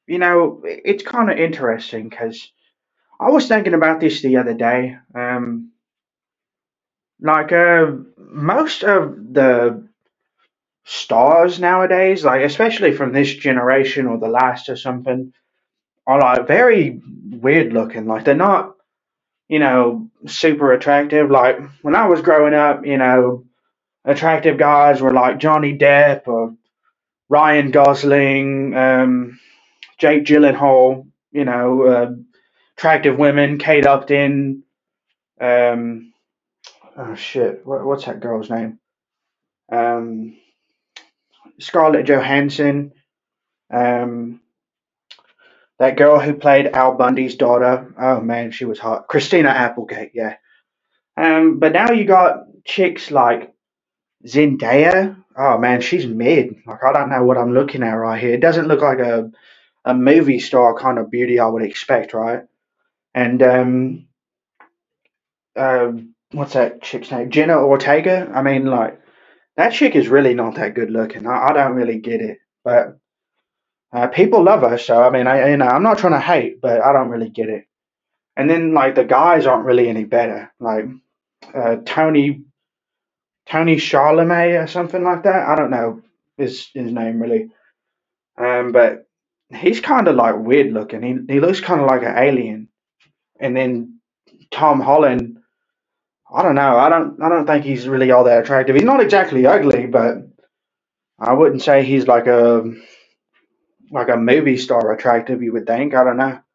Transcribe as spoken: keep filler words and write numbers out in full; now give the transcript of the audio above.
You know, it's kind of interesting because I was thinking about this the other day. Um, like, uh, most of the stars nowadays, like especially from this generation or the last or something, are like very weird looking. Like they're not, you know, super attractive. Like when I was growing up, you know, attractive guys were like Johnny Depp or Ryan Gosling, um, Jake Gyllenhaal. You know, uh, attractive women, Kate Upton. Um, oh shit, what, what's that girl's name? Um, Scarlett Johansson. Um, that girl who played Al Bundy's daughter. Oh man, she was hot. Christina Applegate. Yeah. Um, but now you got chicks like Zendaya. Oh man, she's mid. Like I don't know what I'm looking at right here. It doesn't look like a a movie star kind of beauty I would expect, right? And um, uh, what's that chick's name? Jenna Ortega. I mean, like that chick is really not that good looking. I, I don't really get it, but uh, people love her. So I mean, I you know I'm not trying to hate, but I don't really get it. And then like the guys aren't really any better. Like uh, Tony Tony Charlemagne or something like that. I don't know his his name really. Um, but he's kind of like weird looking. He he looks kind of like an alien. And then Tom Holland. I don't know. I don't I don't think he's really all that attractive. He's not exactly ugly, but I wouldn't say he's like a like a movie star attractive. You would think. I don't know.